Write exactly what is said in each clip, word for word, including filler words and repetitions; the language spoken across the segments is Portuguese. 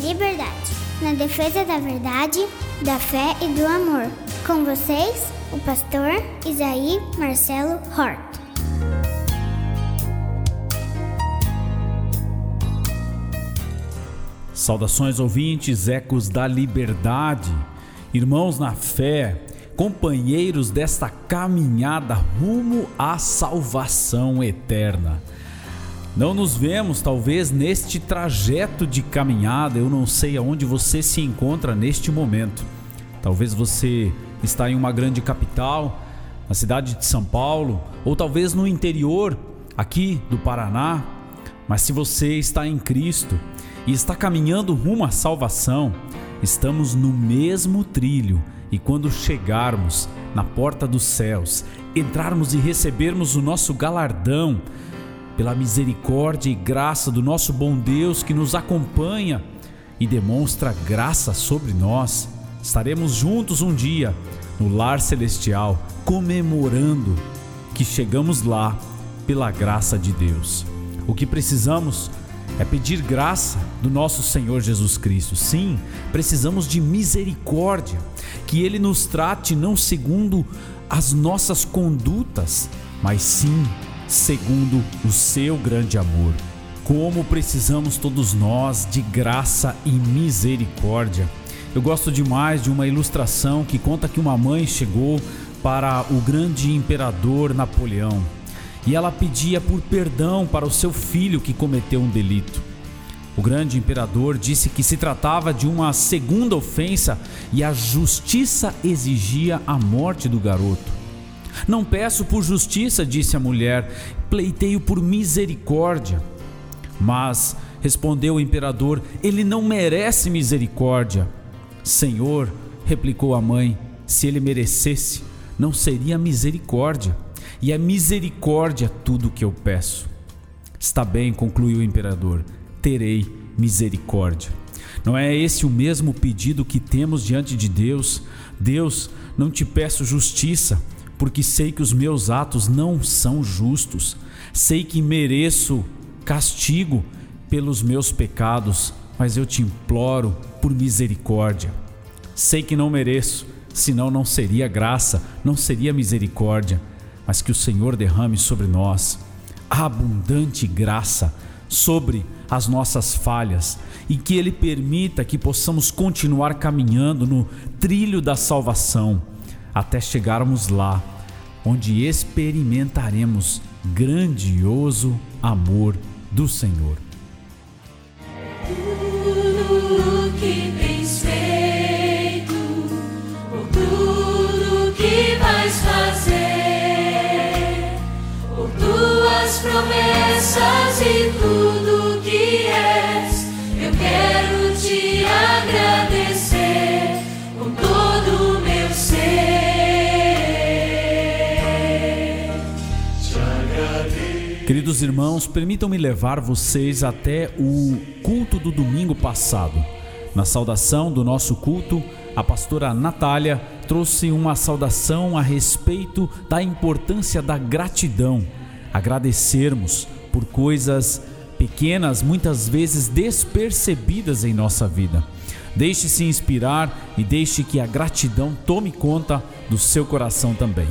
liberdade, na defesa da verdade, da fé e do amor. Com vocês, o pastor Isaí Marcelo Hort. Saudações, ouvintes, ecos da liberdade, irmãos na fé, companheiros desta caminhada rumo à salvação eterna. Não nos vemos talvez neste trajeto de caminhada, eu não sei aonde você se encontra neste momento. Talvez você está em uma grande capital, na cidade de São Paulo, ou talvez no interior aqui do Paraná, mas se você está em Cristo e está caminhando rumo à salvação, estamos no mesmo trilho. E quando chegarmos na porta dos céus, entrarmos e recebermos o nosso galardão, pela misericórdia e graça do nosso bom Deus que nos acompanha e demonstra graça sobre nós, estaremos juntos um dia no lar celestial, comemorando que chegamos lá pela graça de Deus. O que precisamos é pedir graça do nosso Senhor Jesus Cristo. Sim, precisamos de misericórdia, que Ele nos trate não segundo as nossas condutas, mas sim segundo o seu grande amor. Como precisamos todos nós de graça e misericórdia. Eu gosto demais de uma ilustração que conta que uma mãe chegou para o grande imperador Napoleão e ela pedia por perdão para o seu filho que cometeu um delito. O grande imperador disse que se tratava de uma segunda ofensa e a justiça exigia a morte do garoto. Não peço por justiça, disse a mulher, pleiteio por misericórdia. Mas, respondeu o imperador, ele não merece misericórdia. Senhor, replicou a mãe, se ele merecesse, não seria misericórdia. E é misericórdia tudo o que eu peço. Está bem, concluiu o imperador, terei misericórdia. Não é esse o mesmo pedido que temos diante de Deus? Deus, não te peço justiça, porque sei que os meus atos não são justos. Sei que mereço castigo pelos meus pecados, mas eu te imploro por misericórdia. Sei que não mereço, senão não seria graça, não seria misericórdia, mas que o Senhor derrame sobre nós a abundante graça sobre as nossas falhas e que Ele permita que possamos continuar caminhando no trilho da salvação até chegarmos lá, onde experimentaremos grandioso amor do Senhor. Tudo que tens feito, ou tudo que vais fazer, ou tuas promessas e tudo que és, eu quero te agradecer com todo o meu ser. Queridos irmãos, permitam-me levar vocês até o culto do domingo passado. Na saudação do nosso culto, a pastora Natália trouxe uma saudação a respeito da importância da gratidão. Agradecermos por coisas pequenas, muitas vezes despercebidas em nossa vida. Deixe-se inspirar e deixe que a gratidão tome conta do seu coração também.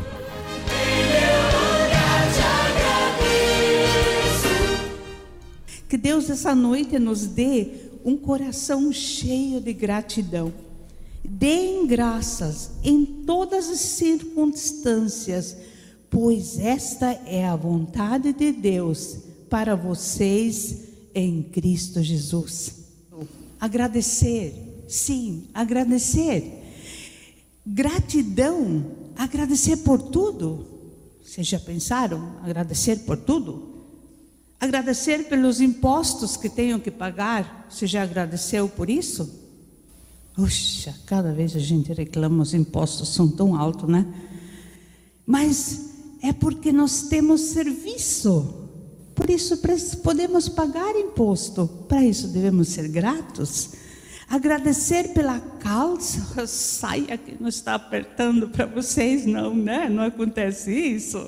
Que Deus essa noite nos dê um coração cheio de gratidão. Deem graças em todas as circunstâncias, pois esta é a vontade de Deus para vocês em Cristo Jesus. Agradecer, sim, agradecer. Gratidão, agradecer por tudo. Vocês já pensaram? Agradecer por tudo? Agradecer pelos impostos que tenho que pagar. Você já agradeceu por isso? Puxa, cada vez a gente reclama, os impostos são tão altos, né? Mas é porque nós temos serviço. Por isso podemos pagar imposto. Para isso devemos ser gratos. Agradecer pela calça, saia que não está apertando para vocês, não, né? Não acontece isso.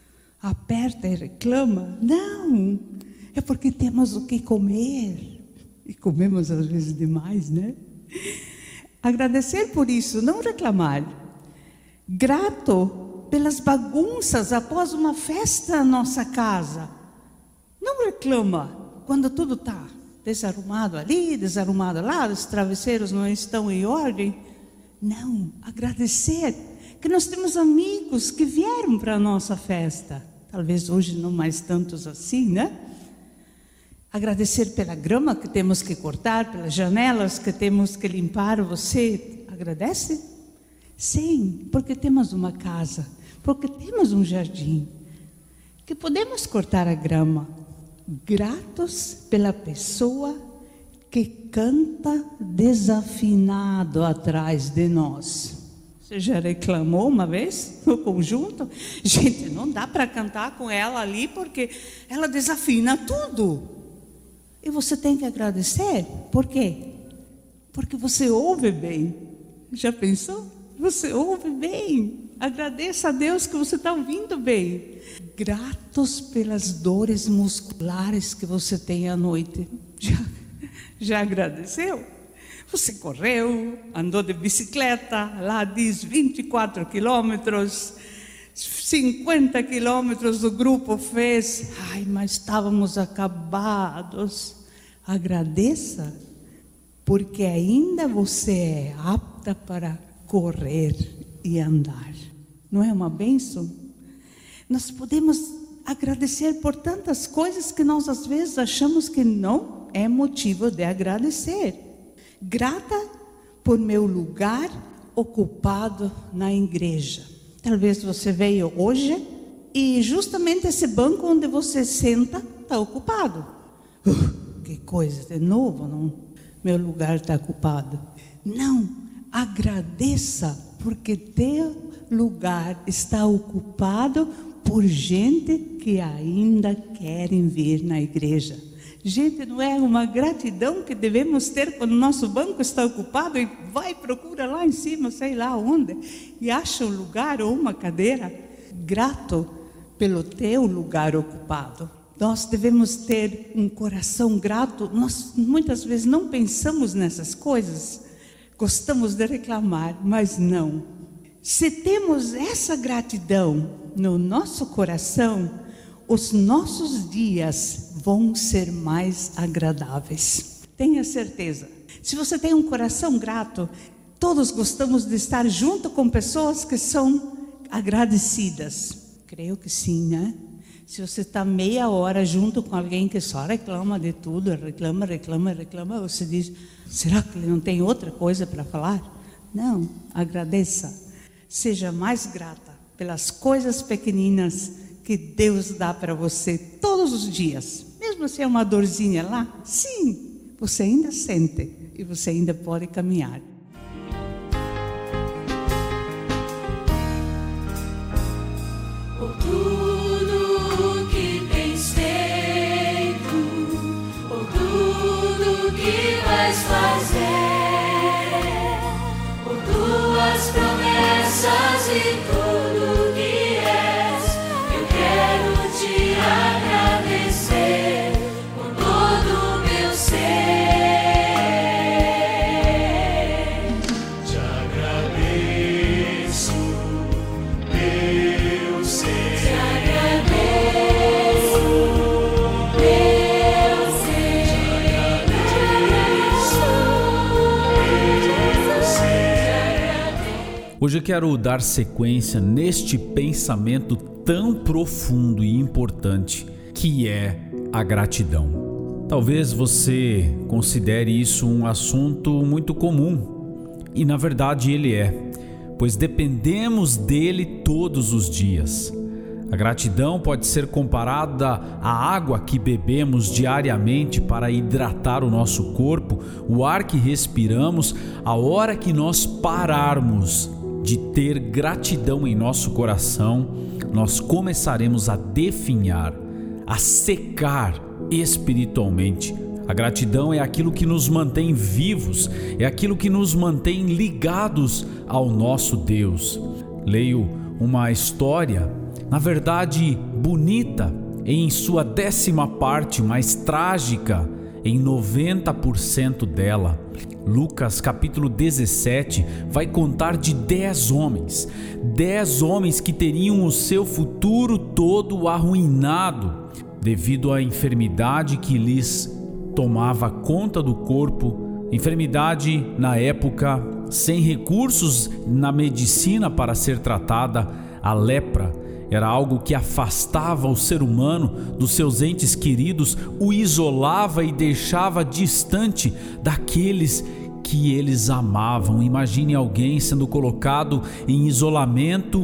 Aperta e reclama. Não, é porque temos o que comer. E comemos às vezes demais, né? Agradecer por isso, não reclamar. Grato pelas bagunças após uma festa na nossa casa. Não reclama quando tudo está desarrumado ali, desarrumado lá, os travesseiros não estão em ordem. Não, agradecer que nós temos amigos que vieram para a nossa festa. Talvez hoje não mais tantos assim, né? Agradecer pela grama que temos que cortar, pelas janelas que temos que limpar. Você agradece? Sim, porque temos uma casa, porque temos um jardim, que podemos cortar a grama. Gratos pela pessoa que canta desafinado atrás de nós. Você já reclamou uma vez no conjunto? Gente, não dá para cantar com ela ali porque ela desafina tudo. E você tem que agradecer. Por quê? Porque você ouve bem. Já pensou? Você ouve bem. Agradeça a Deus que você está ouvindo bem. Gratos pelas dores musculares que você tem à noite. Já, já agradeceu? Você correu, andou de bicicleta, lá diz vinte e quatro quilômetros, cinquenta quilômetros o grupo fez. Ai, mas estávamos acabados. Agradeça, porque ainda você é apta para correr e andar. Não é uma bênção? Nós podemos agradecer por tantas coisas que nós às vezes achamos que não é motivo de agradecer. Grata por meu lugar ocupado na igreja. Talvez você veio hoje e justamente esse banco onde você senta está ocupado. Uh, que coisa, de novo, não? Meu lugar está ocupado. Não, agradeça porque teu lugar está ocupado por gente que ainda querem vir na igreja. Gente, não é uma gratidão que devemos ter quando o nosso banco está ocupado e vai procura lá em cima, sei lá onde, e acha um lugar ou uma cadeira? Grato pelo teu lugar ocupado. Nós devemos ter um coração grato. Nós muitas vezes não pensamos nessas coisas, gostamos de reclamar, mas não. Se temos essa gratidão no nosso coração, os nossos dias vão ser mais agradáveis. Tenha certeza. Se você tem um coração grato, todos gostamos de estar junto com pessoas que são agradecidas. Creio que sim, né? Se você está meia hora junto com alguém que só reclama de tudo, reclama, reclama, reclama, você diz, será que ele não tem outra coisa para falar? Não, agradeça. Seja mais grata pelas coisas pequeninas que Deus dá para você todos os dias. Mesmo se é uma dorzinha lá, sim, você ainda sente e você ainda pode caminhar. Por tudo que tens feito, por tudo que vais fazer, por tuas promessas e tudo que és, eu quero te agradecer com todo o meu ser. Te agradeço, meu ser. Te agradeço, meu ser. Te agradeço, meu ser. Hoje eu quero dar sequência neste pensamento tão profundo e importante que é a gratidão. Talvez você considere isso um assunto muito comum, e na verdade ele é, pois dependemos dele todos os dias. A gratidão pode ser comparada à água que bebemos diariamente para hidratar o nosso corpo, o ar que respiramos. A hora que nós pararmos de ter gratidão em nosso coração, nós começaremos a definhar, a secar espiritualmente. A gratidão é aquilo que nos mantém vivos, é aquilo que nos mantém ligados ao nosso Deus. Leio uma história, na verdade bonita, em sua décima parte, mais trágica, em noventa por cento dela. Lucas capítulo dezessete vai contar de dez homens, dez homens que teriam o seu futuro todo arruinado devido à enfermidade que lhes tomava conta do corpo, enfermidade na época sem recursos na medicina para ser tratada. A lepra era algo que afastava o ser humano dos seus entes queridos, o isolava e deixava distante daqueles que eles amavam. Imagine alguém sendo colocado em isolamento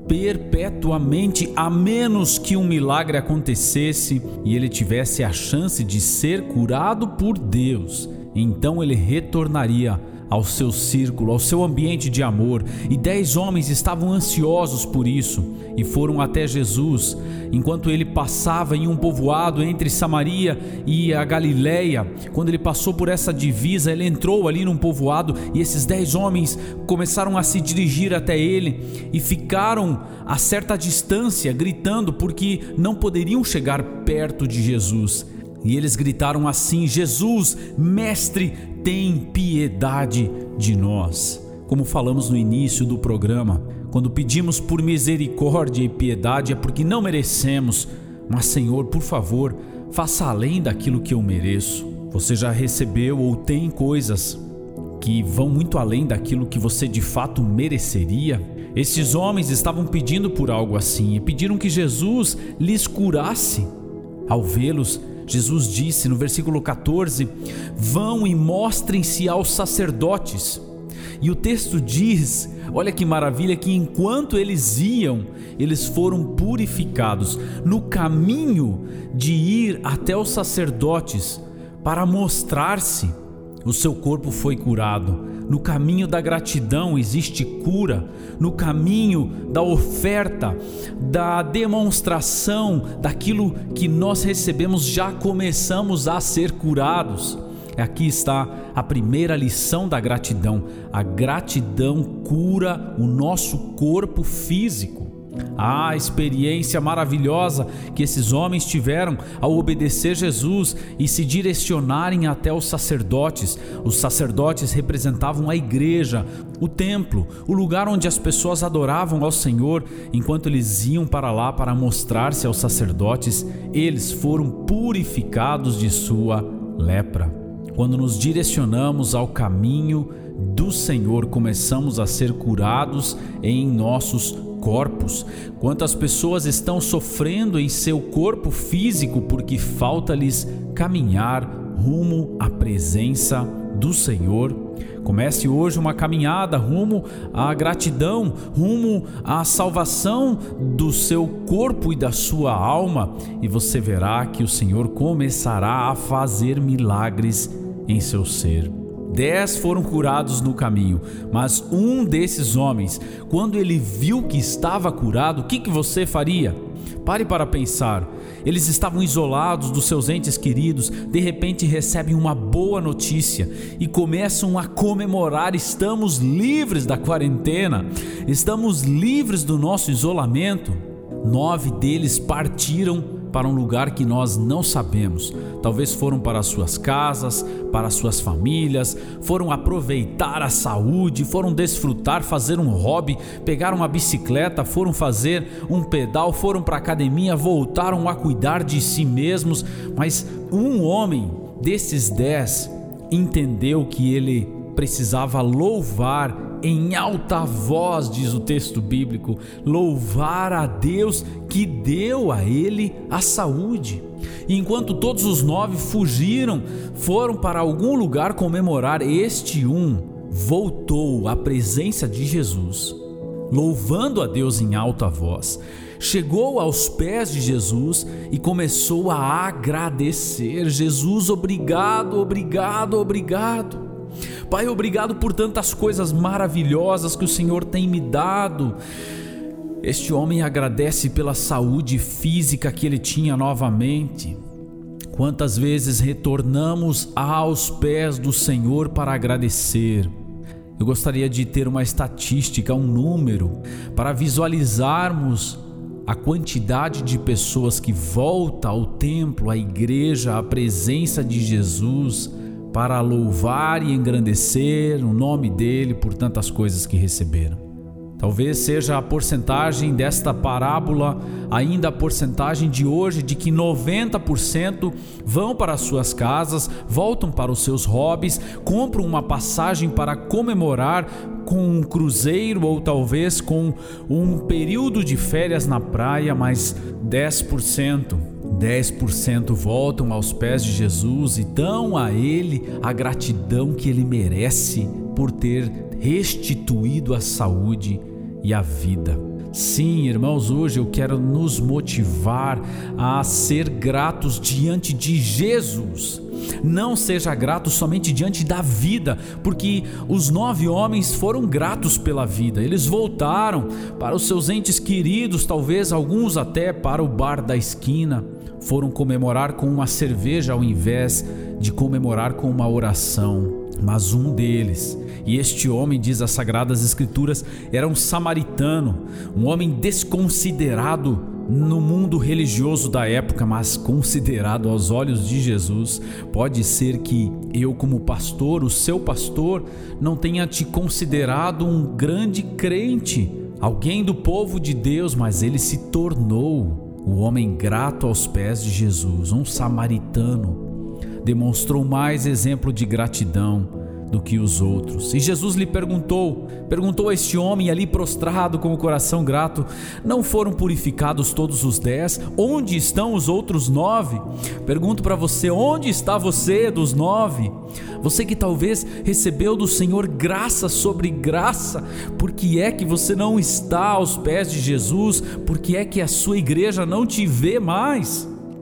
perpetuamente, a menos que um milagre acontecesse e ele tivesse a chance de ser curado por Deus. Então ele retornaria ao seu círculo, ao seu ambiente de amor. E dez homens estavam ansiosos por isso e foram até Jesus enquanto ele passava em um povoado entre Samaria e a Galileia. Quando ele passou por essa divisa, ele entrou ali num povoado e esses dez homens começaram a se dirigir até ele e ficaram a certa distância, gritando, porque não poderiam chegar perto de Jesus. E eles gritaram assim: Jesus, mestre, tem piedade de nós. Como falamos no início do programa, quando pedimos por misericórdia e piedade é porque não merecemos. Mas Senhor, por favor, faça além daquilo que eu mereço. Você já recebeu ou tem coisas que vão muito além daquilo que você de fato mereceria? Esses homens estavam pedindo por algo assim e pediram que Jesus lhes curasse. Ao vê-los, Jesus disse no versículo catorze: vão e mostrem-se aos sacerdotes. E o texto diz, olha que maravilha, que enquanto eles iam, eles foram purificados. No caminho de ir até os sacerdotes para mostrar-se, o seu corpo foi curado. No caminho da gratidão existe cura. No caminho da oferta, da demonstração daquilo que nós recebemos, já começamos a ser curados. Aqui está a primeira lição da gratidão. A gratidão cura o nosso corpo físico. A experiência maravilhosa que esses homens tiveram ao obedecer Jesus e se direcionarem até os sacerdotes. Os sacerdotes representavam a igreja, o templo, o lugar onde as pessoas adoravam ao Senhor. Enquanto eles iam para lá para mostrar-se aos sacerdotes, eles foram purificados de sua lepra. Quando nos direcionamos ao caminho do Senhor, começamos a ser curados em nossos corpos. Quantas pessoas estão sofrendo em seu corpo físico porque falta-lhes caminhar rumo à presença do Senhor? Comece hoje uma caminhada rumo à gratidão, rumo à salvação do seu corpo e da sua alma, e você verá que o Senhor começará a fazer milagres em seu ser. Dez foram curados no caminho, mas um desses homens, quando ele viu que estava curado, o que, que você faria? Pare para pensar. Eles estavam isolados dos seus entes queridos, de repente recebem uma boa notícia e começam a comemorar. Estamos livres da quarentena, estamos livres do nosso isolamento. Nove deles partiram para um lugar que nós não sabemos. Talvez foram para suas casas, para suas famílias, foram aproveitar a saúde, foram desfrutar, fazer um hobby, pegaram uma bicicleta, foram fazer um pedal, foram para a academia, voltaram a cuidar de si mesmos. Mas um homem desses dez entendeu que ele precisava louvar em alta voz, diz o texto bíblico, louvar a Deus que deu a ele a saúde. E enquanto todos os nove fugiram, foram para algum lugar comemorar, este um voltou à presença de Jesus, louvando a Deus em alta voz. Chegou aos pés de Jesus e começou a agradecer. Jesus, obrigado, obrigado, obrigado. Pai, obrigado por tantas coisas maravilhosas que o Senhor tem me dado. Este homem agradece pela saúde física que ele tinha novamente. Quantas vezes retornamos aos pés do Senhor para agradecer? Eu gostaria de ter uma estatística, um número, para visualizarmos a quantidade de pessoas que volta ao templo, à igreja, à presença de Jesus, para louvar e engrandecer o nome dele por tantas coisas que receberam. Talvez seja a porcentagem desta parábola, ainda a porcentagem de hoje, de que noventa por cento vão para as suas casas, voltam para os seus hobbies, compram uma passagem para comemorar com um cruzeiro ou talvez com um período de férias na praia, mas dez por cento, dez por cento voltam aos pés de Jesus e dão a Ele a gratidão que Ele merece por ter restituído a saúde e a vida. Sim, irmãos, hoje eu quero nos motivar a ser gratos diante de Jesus. Não seja grato somente diante da vida, porque os nove homens foram gratos pela vida. Eles voltaram para os seus entes queridos, talvez alguns até para o bar da esquina. Foram comemorar com uma cerveja ao invés de comemorar com uma oração. Mas um deles, e este homem, diz as Sagradas Escrituras, era um samaritano, um homem desconsiderado no mundo religioso da época, mas considerado aos olhos de Jesus. Pode ser que eu, como pastor, o seu pastor, não tenha te considerado um grande crente, alguém do povo de Deus, mas ele se tornou o homem grato aos pés de Jesus, um samaritano. Demonstrou mais exemplo de gratidão do que os outros. E Jesus lhe perguntou, perguntou a este homem ali prostrado com o coração grato: não foram purificados todos os dez? Onde estão os outros nove? Pergunto para você, onde está você dos nove? Você que talvez recebeu do Senhor graça sobre graça, por que é que você não está aos pés de Jesus? Por que é que a sua igreja não te vê mais?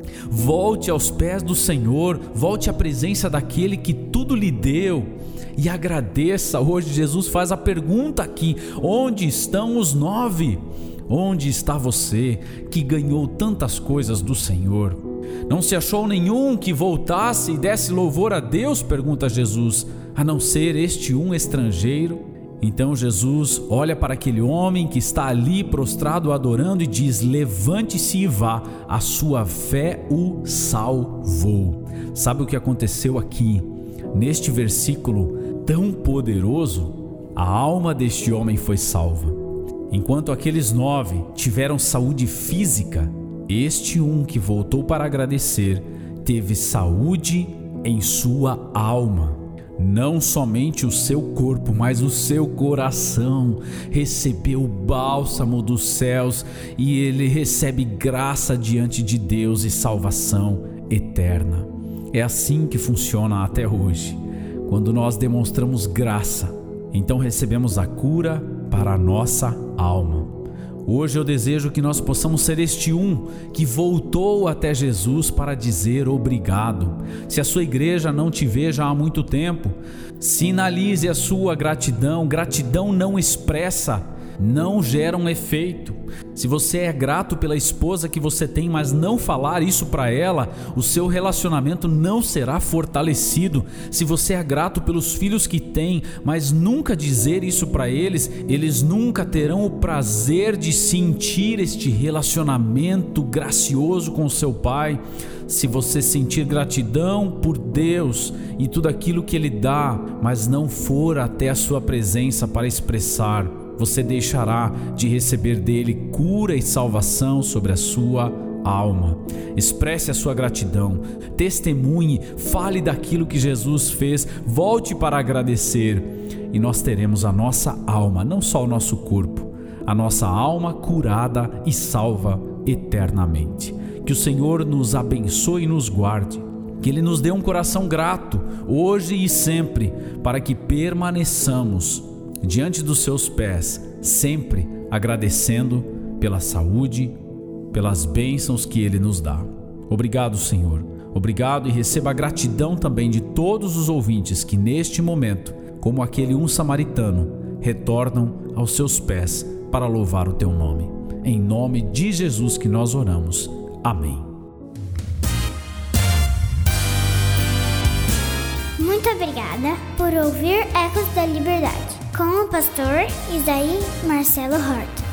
Volte aos pés do Senhor, volte à presença daquele que tudo lhe deu e agradeça. Hoje Jesus faz a pergunta aqui: onde estão os nove? Onde está você que ganhou tantas coisas do Senhor? Não se achou nenhum que voltasse e desse louvor a Deus? Pergunta Jesus, a não ser este um estrangeiro. Então Jesus olha para aquele homem que está ali prostrado adorando e diz: levante-se e vá, a sua fé o salvou. Sabe o que aconteceu aqui? Neste versículo tão poderoso, a alma deste homem foi salva. Enquanto aqueles nove tiveram saúde física, este um que voltou para agradecer teve saúde em sua alma. Não somente o seu corpo, mas o seu coração recebeu o bálsamo dos céus e ele recebe graça diante de Deus e salvação eterna. É assim que funciona até hoje. Quando nós demonstramos graça, então recebemos a cura para a nossa alma. Hoje eu desejo que nós possamos ser este um que voltou até Jesus para dizer obrigado. Se a sua igreja não te vê já há muito tempo, sinalize a sua gratidão. Gratidão não expressa, não gera um efeito. Se você é grato pela esposa que você tem, mas não falar isso para ela, o seu relacionamento não será fortalecido. Se você é grato pelos filhos que tem, mas nunca dizer isso para eles, eles nunca terão o prazer de sentir este relacionamento gracioso com o seu pai. Se você sentir gratidão por Deus e tudo aquilo que Ele dá, mas não for até a sua presença para expressar, você deixará de receber dele cura e salvação sobre a sua alma. Expresse a sua gratidão, testemunhe, fale daquilo que Jesus fez, volte para agradecer e nós teremos a nossa alma, não só o nosso corpo, a nossa alma curada e salva eternamente. Que o Senhor nos abençoe e nos guarde, que Ele nos dê um coração grato hoje e sempre, para que permaneçamos diante dos seus pés, sempre agradecendo pela saúde, pelas bênçãos que Ele nos dá. Obrigado, Senhor. Obrigado, e receba a gratidão também de todos os ouvintes que neste momento, como aquele um samaritano, retornam aos seus pés para louvar o Teu nome. Em nome de Jesus que nós oramos. Amém. Muito obrigada por ouvir Ecos da Liberdade, com o pastor Isaí Marcelo Horta.